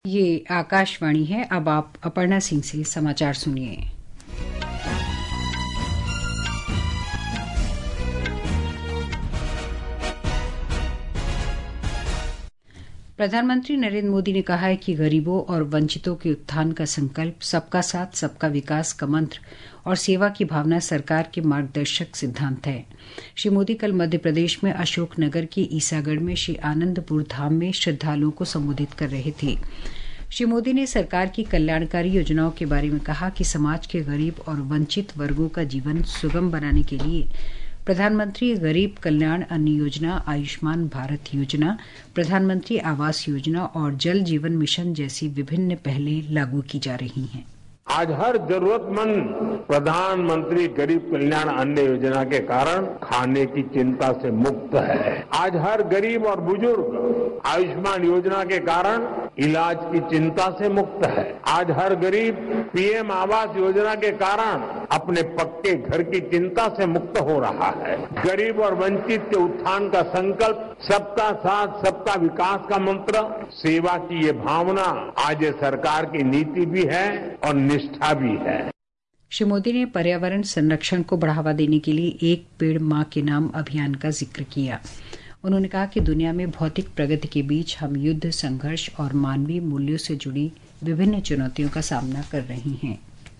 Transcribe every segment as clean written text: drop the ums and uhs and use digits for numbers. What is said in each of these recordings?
ये आकाशवाणी है। अब आप अपर्णा सिंह से समाचार सुनिए। प्रधानमंत्री नरेंद्र मोदी ने कहा है कि गरीबों और वंचितों के उत्थान का संकल्प, सबका साथ सबका विकास का मंत्र और सेवा की भावना सरकार के मार्गदर्शक सिद्धांत है। श्री मोदी कल मध्य प्रदेश में अशोकनगर के ईसागढ़ में श्री आनंदपुर धाम में श्रद्धालुओं को संबोधित कर रहे थे। श्री मोदी ने सरकार की कल्याणकारी योजनाओं के बारे में कहा कि समाज के गरीब और वंचित वर्गों का जीवन सुगम बनाने के लिए प्रधानमंत्री गरीब कल्याण अन्न योजना, आयुष्मान भारत योजना, प्रधानमंत्री आवास योजना और जल जीवन मिशन जैसी विभिन्न पहलें लागू की जा रही हैं। आज हर जरूरतमंद प्रधानमंत्री गरीब कल्याण अन्न योजना के कारण खाने की चिंता से मुक्त है। आज हर गरीब और बुजुर्ग आयुष्मान योजना के कारण इलाज की चिंता से मुक्त है। आज हर गरीब पीएम आवास योजना के कारण अपने पक्के घर की चिंता से मुक्त हो रहा है। गरीब और वंचित के उत्थान का संकल्प, सबका साथ सबका विकास का मंत्र, सेवा की ये भावना आज ये सरकार की नीति भी है और निष्ठा भी है। श्री मोदी ने पर्यावरण संरक्षण को बढ़ावा देने के लिए एक पेड़ मां के नाम अभियान का जिक्र किया। उन्होंने कहा कि दुनिया में भौतिक प्रगति के बीच हम युद्ध, संघर्ष और मानवीय मूल्यों से जुड़ी विभिन्न चुनौतियों का सामना कर रहे हैं।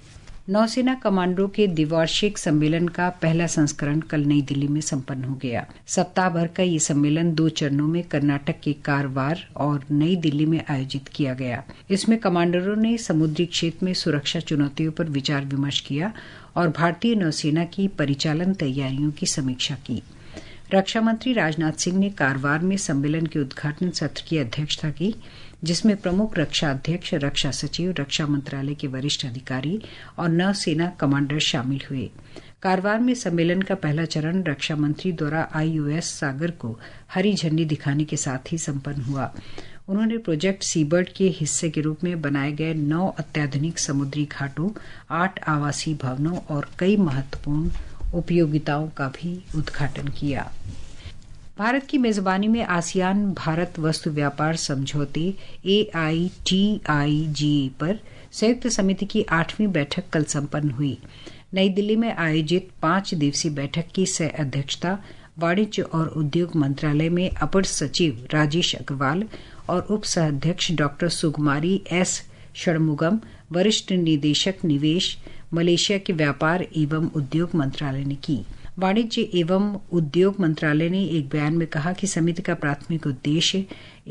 नौसेना कमांडरों के द्विवार्षिक सम्मेलन का पहला संस्करण कल नई दिल्ली में संपन्न हो गया। सप्ताह भर का ये सम्मेलन 2 चरणों में कर्नाटक के कारवार और नई दिल्ली में आयोजित किया गया। इसमें कमांडरों ने समुद्री क्षेत्र में सुरक्षा चुनौतियों पर विचार विमर्श किया और भारतीय नौसेना की परिचालन तैयारियों की समीक्षा की। रक्षा मंत्री राजनाथ सिंह ने कारवार में सम्मेलन के उद्घाटन सत्र की अध्यक्षता की, जिसमें प्रमुख रक्षा अध्यक्ष, रक्षा सचिव, रक्षा मंत्रालय के वरिष्ठ अधिकारी और नौसेना कमांडर शामिल हुए। कारवार में सम्मेलन का पहला चरण रक्षा मंत्री द्वारा IUS सागर को हरी झंडी दिखाने के साथ ही संपन्न हुआ। उन्होंने प्रोजेक्ट सीबर्ड के हिस्से के रूप में बनाए गए 9 अत्याधुनिक समुद्री घाटों, 8 आवासीय भवनों और कई महत्वपूर्ण उपयोगिताओं का भी उद्घाटन किया। भारत की मेजबानी में आसियान भारत वस्तु व्यापार समझौते AITIGA पर संयुक्त समिति की 8वीं बैठक कल संपन्न हुई। नई दिल्ली में आयोजित 5 दिवसीय बैठक की सह अध्यक्षता वाणिज्य और उद्योग मंत्रालय में अपर सचिव राजेश अग्रवाल और उप सह अध्यक्ष डॉ सुकुमारी S षणमुगम, वरिष्ठ निदेशक निवेश, मलेशिया के व्यापार एवं उद्योग मंत्रालय ने की। वाणिज्य एवं उद्योग मंत्रालय ने एक बयान में कहा कि समिति का प्राथमिक उद्देश्य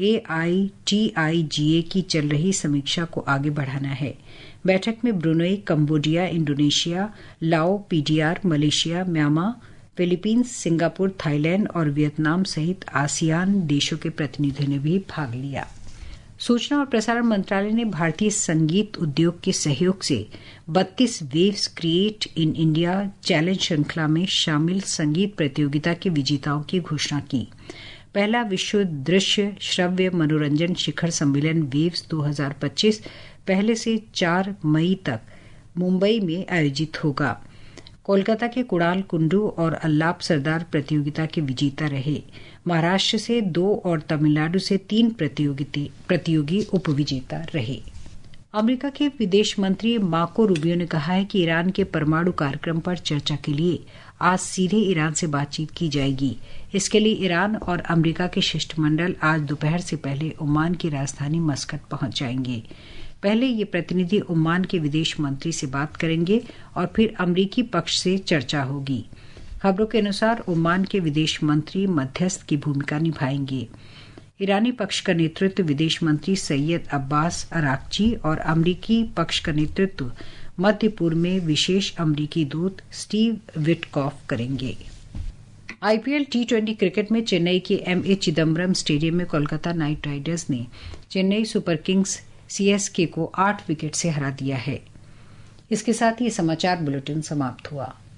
AITIGA की चल रही समीक्षा को आगे बढ़ाना है। बैठक में Brunei, Cambodia, Indonesia, Lao, PDR, Malaysia, Myanmar, Philippines, Singapore, Thailand और वियतनाम सहित आसियान देशों के प्रतिनिधियों ने भी भाग लिया। सूचना और प्रसारण मंत्रालय ने भारतीय संगीत उद्योग के सहयोग से 32 waves create in India challenge श्रृंखला में शामिल संगीत प्रतियोगिता के विजेताओं की घोषणा की। पहला विश्व दृश्य श्रव्य मनोरंजन शिखर सम्मेलन वेव्स 2025 पहले से 4 मई तक मुंबई में आयोजित होगा। कोलकाता के कुणाल कुंडू और अल्लाप सरदार प्रतियोगिता के विजेता रहे। महाराष्ट्र से 2 और तमिलनाडु से 3 प्रतियोगी उपविजेता रहे। अमेरिका के विदेश मंत्री मार्को रूबियो ने कहा है कि ईरान के परमाणु कार्यक्रम पर चर्चा के लिए आज सीधे ईरान से बातचीत की जाएगी। इसके लिए ईरान और अमेरिका के शिष्टमंडल आज दोपहर से पहले ओमान की राजधानी मस्कट पहुंच जाएंगे। पहले ये प्रतिनिधि ओमान के विदेश मंत्री से बात करेंगे और फिर अमरीकी पक्ष से चर्चा होगी। खबरों के अनुसार ओमान के विदेश मंत्री मध्यस्थ की भूमिका निभाएंगे। ईरानी पक्ष का नेतृत्व विदेश मंत्री सैयद अब्बास अराक्ची और अमरीकी पक्ष का नेतृत्व मध्य पूर्व में विशेष अमरीकी दूत स्टीव विटकॉफ करेंगे। IPL T20 क्रिकेट में चेन्नई के MA चिदम्बरम स्टेडियम में कोलकाता नाइट राइडर्स ने चेन्नई सुपर किंग्स CSK को 8 विकेट से हरा दिया है। इसके साथ ही समाचार बुलेटिन समाप्त हुआ।